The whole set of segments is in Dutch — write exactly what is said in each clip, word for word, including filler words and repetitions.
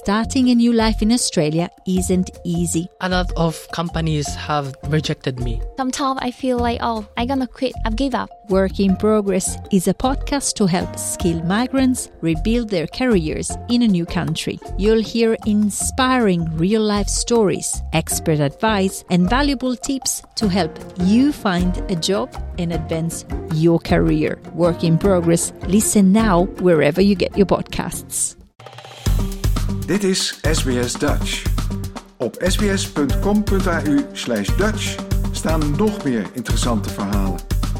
starting a new life in Australia isn't easy. A lot of companies have rejected me. Sometimes I feel like, oh, I'm gonna quit, I've give up. Work in Progress is a podcast to help skilled migrants rebuild their careers in a new country. You'll hear inspiring real-life stories, expert advice, and valuable tips to help you find a job and advance your career. Work in Progress. Listen now wherever you get your podcasts. Dit is S B S Dutch. Op sbs.com.au slash Dutch staan nog meer interessante verhalen.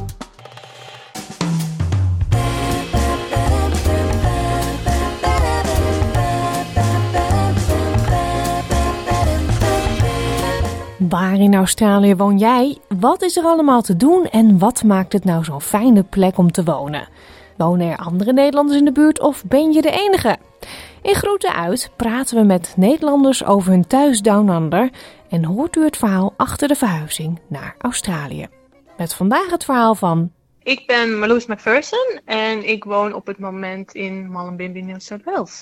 Waar in Australië woon jij? Wat is er allemaal te doen en wat maakt het nou zo'n fijne plek om te wonen? Wonen er andere Nederlanders in de buurt of ben je de enige? In Groeten Uit praten we met Nederlanders over hun thuis Down Under en hoort u het verhaal achter de verhuizing naar Australië. Met vandaag het verhaal van... Ik ben Marloes McPherson en ik woon op het moment in Mullumbimby, New South Wales.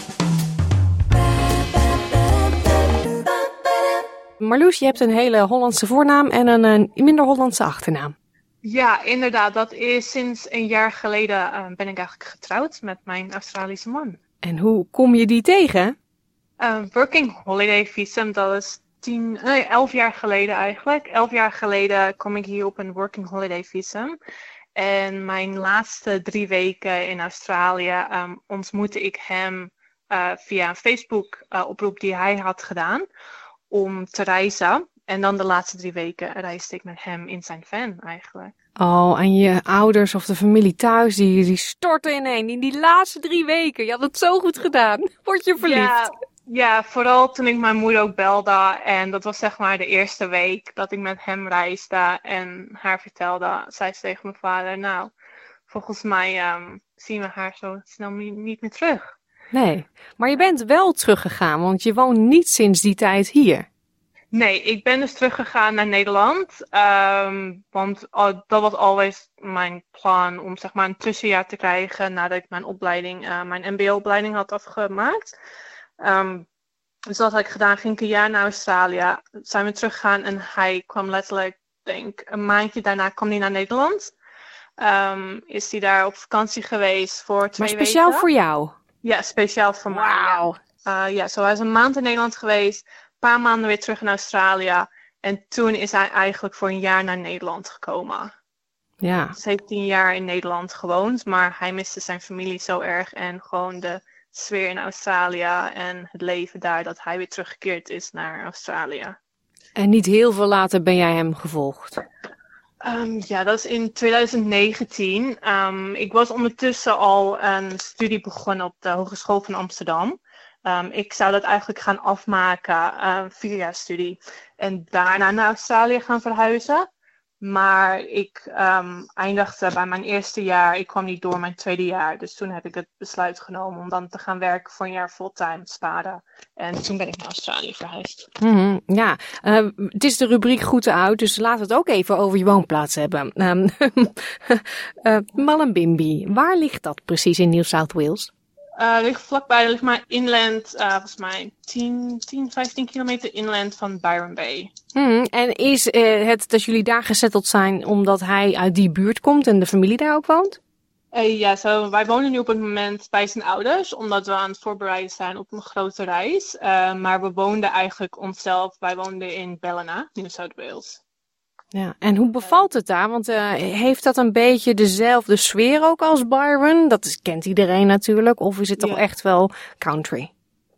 Marloes, je hebt een hele Hollandse voornaam en een, een minder Hollandse achternaam. Ja, inderdaad. Dat is sinds een jaar geleden uh, ben ik eigenlijk getrouwd met mijn Australische man. En hoe kom je die tegen? Uh, working holiday visum, dat is tien, nee, elf jaar geleden eigenlijk. Elf jaar geleden kom ik hier op een working holiday visum. En mijn laatste drie weken in Australië um, ontmoette ik hem uh, via een Facebook uh, oproep die hij had gedaan om te reizen. En dan de laatste drie weken reisde ik met hem in zijn van eigenlijk. Oh, en je ouders of de familie thuis, die, die storten ineen in die laatste drie weken. Je had het zo goed gedaan. Word je verliefd? Ja, ja, vooral toen ik mijn moeder ook belde. En dat was zeg maar de eerste week dat ik met hem reisde. En haar vertelde, zei ze tegen mijn vader, nou, volgens mij um, zien we haar zo snel niet meer terug. Nee, maar je bent wel teruggegaan, want je woont niet sinds die tijd hier. Nee, ik ben dus teruggegaan naar Nederland. Um, want uh, dat was altijd mijn plan om zeg maar een tussenjaar te krijgen nadat ik mijn opleiding, uh, mijn M B O-opleiding had afgemaakt. Um, dus dat had ik gedaan. Ging ik een jaar naar Australië. Zijn we teruggegaan en hij kwam letterlijk, denk een maandje daarna kwam hij naar Nederland. Um, is hij daar op vakantie geweest voor twee weken. Maar speciaal weken. Voor jou? Ja, speciaal voor mij. Wauw. Ja, uh, ja, zo hij is een maand in Nederland geweest. Een paar maanden weer terug in Australië. En toen is hij eigenlijk voor een jaar naar Nederland gekomen. Ja. Dus hij heeft tien jaar in Nederland gewoond. Maar hij miste zijn familie zo erg. En gewoon de sfeer in Australië. En het leven daar. Dat hij weer teruggekeerd is naar Australië. En niet heel veel later ben jij hem gevolgd? Um, ja, dat is in twintig negentien. Um, ik was ondertussen al een studie begonnen op de Hogeschool van Amsterdam. Um, ik zou dat eigenlijk gaan afmaken, uh, vier jaar studie. En daarna naar Australië gaan verhuizen. Maar ik um, eindigde bij mijn eerste jaar. Ik kwam niet door mijn tweede jaar. Dus toen heb ik het besluit genomen om dan te gaan werken voor een jaar fulltime sparen. En toen ben ik naar Australië verhuisd. Mm-hmm, ja, uh, het is de rubriek Groeten Uit. Dus laten we het ook even over je woonplaats hebben. Um, uh, Mullumbimby, waar ligt dat precies in New South Wales? Uh, ligt vlakbij, er ligt maar inland, uh, volgens mij tien, tien, vijftien kilometer inland van Byron Bay. Hmm, en is uh, het dat jullie daar gezetteld zijn omdat hij uit die buurt komt en de familie daar ook woont? Uh, ja, so, wij wonen nu op het moment bij zijn ouders, omdat we aan het voorbereiden zijn op een grote reis. Uh, maar we woonden eigenlijk onszelf, wij woonden in Ballina, New South Wales. Ja, en hoe bevalt het daar? Want uh, heeft dat een beetje dezelfde sfeer ook als Byron? Dat is, kent iedereen natuurlijk. Of is het toch ja. echt wel country?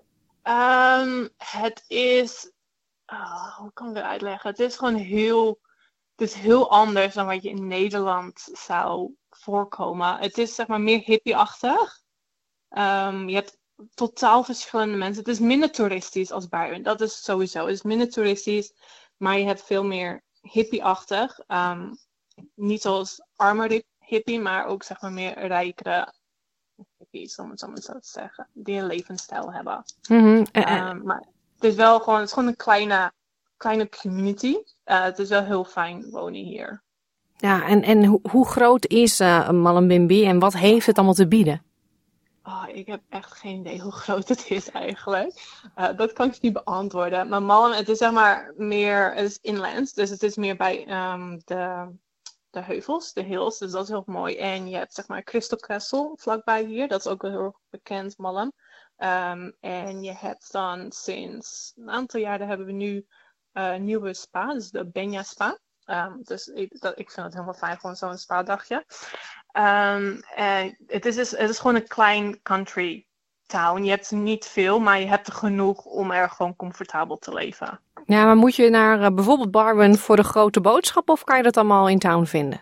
Um, het is... Oh, hoe kan ik het uitleggen? Het is gewoon heel... Het is heel anders dan wat je in Nederland zou voorkomen. Het is zeg maar meer hippie-achtig. Um, je hebt totaal verschillende mensen. Het is minder toeristisch als Byron. Dat is sowieso. Het is minder toeristisch. Maar je hebt veel meer... hippie-achtig. Um, niet zoals armer hippie, maar ook zeg maar meer rijkere hippies, om het zo maar zo te zeggen. Die een levensstijl hebben. Mm-hmm. Um, maar het is wel gewoon, het is gewoon een kleine, kleine community. Uh, het is wel heel fijn wonen hier. Ja, en, en ho- hoe groot is uh, Mullumbimby en wat heeft het allemaal te bieden? Oh, ik heb echt geen idee hoe groot het is eigenlijk. Uh, dat kan ik niet beantwoorden. Maar Malm, het is zeg maar meer, het is inland. Dus het is meer bij um, de, de heuvels, de hills. Dus dat is heel mooi. En je hebt zeg maar Crystal Castle vlakbij hier. Dat is ook wel heel erg bekend, Malm. Um, en je hebt dan sinds een aantal jaren hebben we nu uh, een nieuwe spa. Dus de Benja Spa. Um, dus ik, dat, ik vind het helemaal fijn, gewoon zo'n spa-dagje. Um, en het, is dus, het is gewoon een klein country town. Je hebt er niet veel, maar je hebt er genoeg om er gewoon comfortabel te leven. Ja, maar moet je naar uh, bijvoorbeeld Barwon voor de grote boodschap of kan je dat allemaal in town vinden?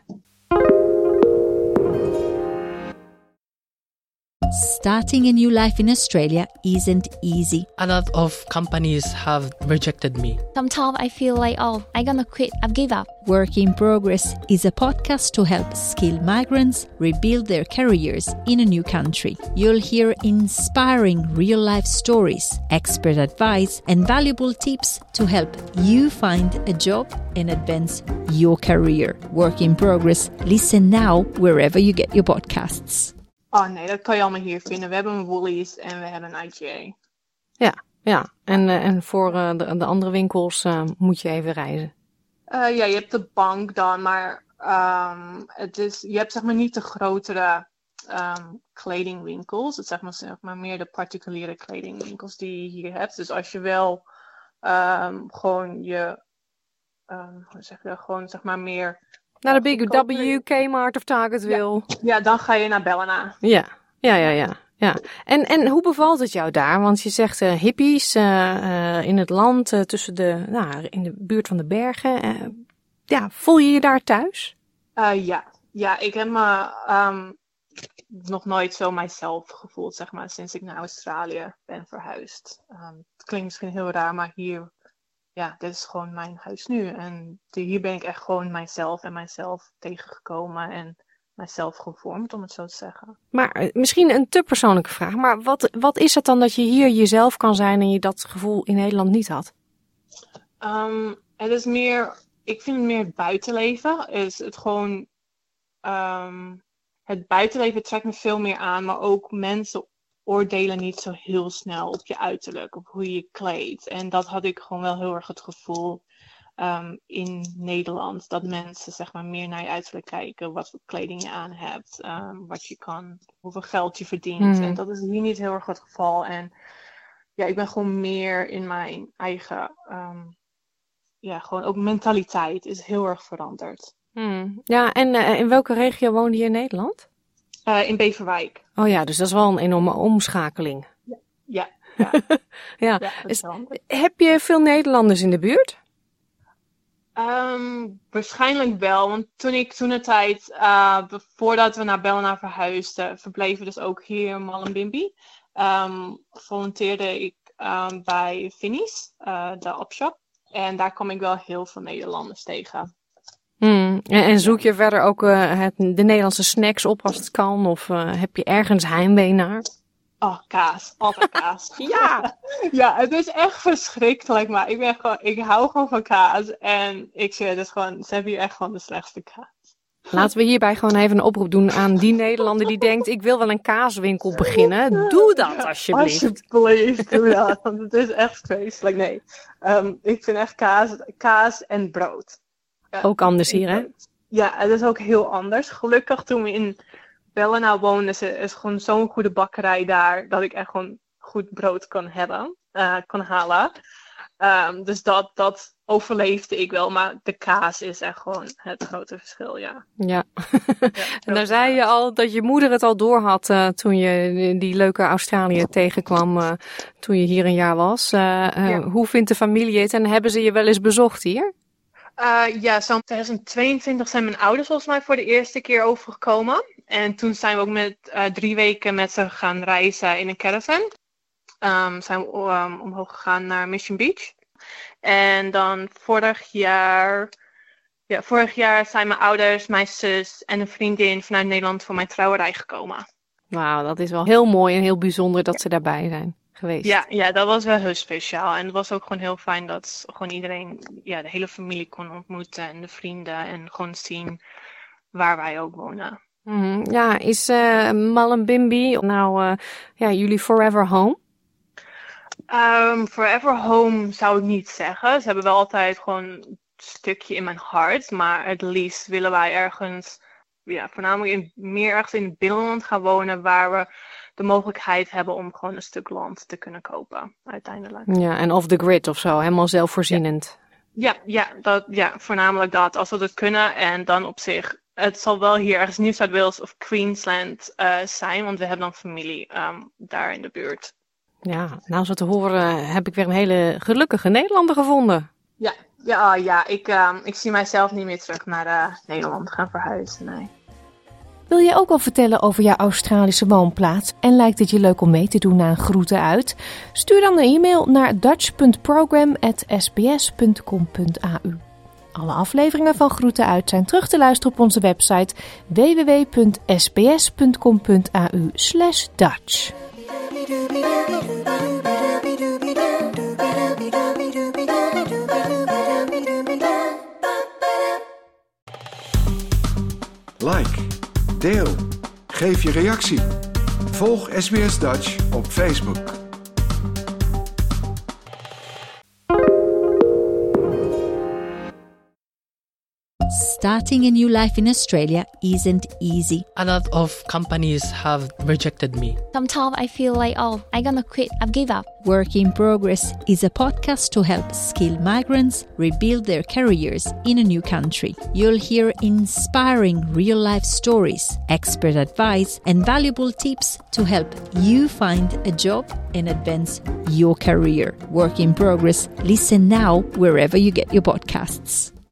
Starting a new life in Australia isn't easy. A lot of companies have rejected me. Sometimes I feel like, oh, I'm gonna quit. I've give up. Work in Progress is a podcast to help skilled migrants rebuild their careers in a new country. You'll hear inspiring real-life stories, expert advice, and valuable tips to help you find a job and advance your career. Work in Progress. Listen now wherever you get your podcasts. Oh nee, dat kan je allemaal hier vinden. We hebben een Woolies en we hebben een I G A. Ja, ja. En, uh, en voor uh, de, de andere winkels uh, moet je even reizen. Uh, ja, je hebt de bank dan, maar um, het is, je hebt zeg maar niet de grotere um, kledingwinkels. Het is zeg maar, zeg maar meer de particuliere kledingwinkels die je hier hebt. Dus als je wel um, gewoon je, um, hoe zeg je dat, gewoon zeg maar meer... Naar de Big W, Kmart of Target wil. Ja, ja, dan ga je naar Ballina. Ja, ja, ja, ja. ja. En, en hoe bevalt het jou daar? Want je zegt uh, hippies uh, uh, in het land, uh, tussen de, nou, in de buurt van de bergen. Uh, ja, voel je je daar thuis? Uh, ja. ja, ik heb me um, nog nooit zo mijzelf gevoeld, zeg maar, sinds ik naar Australië ben verhuisd. Um, het klinkt misschien heel raar, maar hier... Ja, dit is gewoon mijn huis nu. En hier ben ik echt gewoon mijzelf en mijzelf tegengekomen en mijzelf gevormd, om het zo te zeggen. Maar misschien een te persoonlijke vraag, maar wat, wat is het dan dat je hier jezelf kan zijn en je dat gevoel in Nederland niet had? Um, het is meer, ik vind het meer het buitenleven. Is het gewoon, um, het buitenleven trekt me veel meer aan, maar ook mensen oordelen niet zo heel snel op je uiterlijk, op hoe je je kleedt. En dat had ik gewoon wel heel erg het gevoel um, in Nederland. Dat mensen zeg maar meer naar je uiterlijk kijken. Wat voor kleding je aan hebt. Um, wat je kan, hoeveel geld je verdient. Mm. En dat is hier niet heel erg het geval. En ja, ik ben gewoon meer in mijn eigen... Um, ja, gewoon ook mentaliteit is heel erg veranderd. Mm. Ja, en uh, in welke regio woonde je in Nederland? Uh, in Beverwijk. Oh ja, dus dat is wel een enorme omschakeling. Ja, ja. ja. ja. ja is, heb je veel Nederlanders in de buurt? Um, waarschijnlijk wel, want toen ik toen de tijd, uh, voordat we naar Ballina verhuisden, verbleven we dus ook hier in Mullumbimby. Um, volunteerde ik um, bij Finnies, uh, de opshop. En daar kom ik wel heel veel Nederlanders tegen. Hmm. En, en zoek je verder ook uh, het, de Nederlandse snacks op als het kan? Of uh, heb je ergens heimwee naar? Oh, kaas. Altijd kaas. ja! ja, het is echt verschrikkelijk. Maar ik, ben gewoon, ik hou gewoon van kaas. En ik zeg, het is gewoon, ze hebben hier echt gewoon de slechtste kaas. Laten we hierbij gewoon even een oproep doen aan die Nederlander die denkt, ik wil wel een kaaswinkel beginnen. Doe dat alsjeblieft. Alsjeblieft, doe dat. Want het is echt vreselijk. Nee, um, ik vind echt kaas, kaas en brood. Ja, ook anders hier, hè? Ja, het is ook heel anders. Gelukkig toen we in Ballina woonden, is, is gewoon zo'n goede bakkerij daar, dat ik echt gewoon goed brood kon hebben, uh, kon halen. Um, dus dat, dat overleefde ik wel, maar de kaas is echt gewoon het grote verschil, ja. Ja, ja en daar zei je al dat je moeder het al door had uh, toen je die leuke Australië tegenkwam, uh, toen je hier een jaar was. Uh, uh, ja. Hoe vindt de familie het en hebben ze je wel eens bezocht hier? Uh, ja, zo'n twintig tweeëntwintig zijn mijn ouders volgens mij voor de eerste keer overgekomen. En toen zijn we ook met uh, drie weken met ze gaan reizen in een caravan. Um, zijn we um, omhoog gegaan naar Mission Beach. En dan vorig jaar, ja, vorig jaar zijn mijn ouders, mijn zus en een vriendin vanuit Nederland voor mijn trouwerij gekomen. Wauw, dat is wel heel mooi en heel bijzonder dat ze daarbij zijn geweest. Ja, ja, dat was wel heel speciaal. En het was ook gewoon heel fijn dat gewoon iedereen, ja, de hele familie kon ontmoeten en de vrienden en gewoon zien waar wij ook wonen. Mm, ja, is uh, Mullumbimby nou uh, ja, jullie forever home? Um, forever home zou ik niet zeggen. Ze hebben wel altijd gewoon een stukje in mijn hart. Maar het liefst willen wij ergens, ja, voornamelijk in, meer ergens in het binnenland gaan wonen. Waar we de mogelijkheid hebben om gewoon een stuk land te kunnen kopen, uiteindelijk. Ja, en off the grid of zo, helemaal zelfvoorzienend. Ja, ja, dat, ja, voornamelijk dat, als we dat kunnen. En dan op zich, het zal wel hier ergens New South Wales of Queensland uh, zijn. Want we hebben dan familie um, daar in de buurt. Ja, nou zo te horen heb ik weer een hele gelukkige Nederlander gevonden. Ja, ja, ja ik, um, ik zie mijzelf niet meer terug naar uh, Nederland gaan verhuizen, nee. Wil je ook al vertellen over jouw Australische woonplaats en lijkt het je leuk om mee te doen naar een groeten uit? Stuur dan een e-mail naar dutch punt program at s b s punt com punt a u. Alle afleveringen van Groeten Uit zijn terug te luisteren op onze website w w w punt s b s punt com punt a u slash Dutch. Like, deel, geef je reactie. Volg S B S Dutch op Facebook. Starting a new life in Australia isn't easy. A lot of companies have rejected me. Sometimes I feel like, oh, I'm gonna quit. I've give up. Work in Progress is a podcast to help skilled migrants rebuild their careers in a new country. You'll hear inspiring real-life stories, expert advice, and valuable tips to help you find a job and advance your career. Work in Progress. Listen now wherever you get your podcasts.